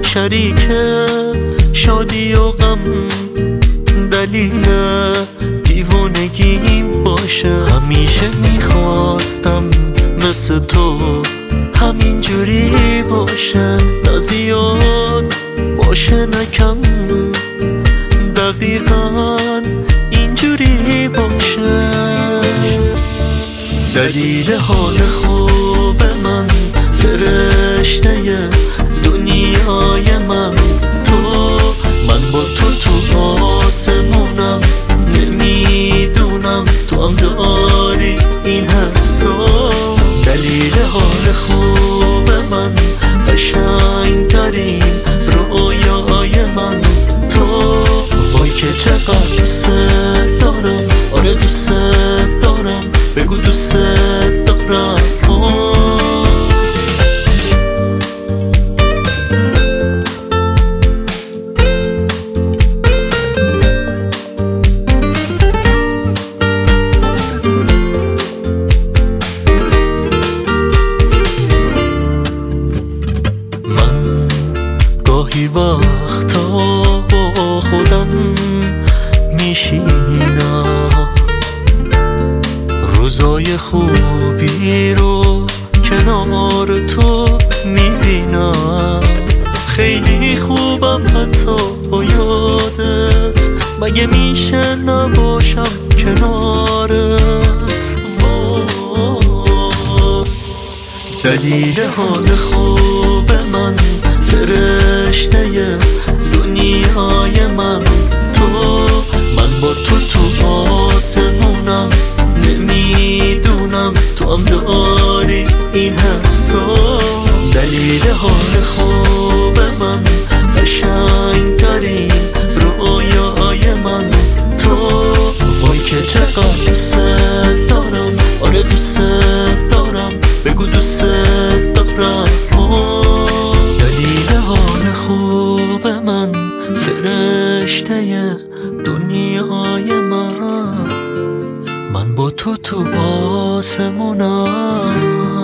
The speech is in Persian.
شریک شادی و غم، دلیل دیوانگیم باشه. همیشه میخواستم مثل تو همینجوری باشه، نه زیاد باشه نه کم، دقیقاً اینجوری باشه. دلیل حال خوب من، فرشته دنیای من، تو من با تو آسمونم، نمیدونم تو هم داری این حسو. دلیل حال خوب من، قشنگترین رویای من، تو وای که چقدر دوست دارم، آره دوست دارم، بگو دوست دارم. گاهی وقتا با خودم میشینم، روزای خوبی رو کنار تو میبینم. خیلی خوبم حتی با یادت، مگه میشه نباشم کنارت؟ دلیل حال خوب من، فرشته دنیای من، تو من با تو آسمونم، نمیدونم تو هم داری این حسو. دلیل حال خوب من، قشنگترین رویای من، تو وای که چقدر دوست دارم، آره دوست دارم، بگو دوست دارم. دلیل حال خوب من، فرشته دنیای من، من با تو آسمونم.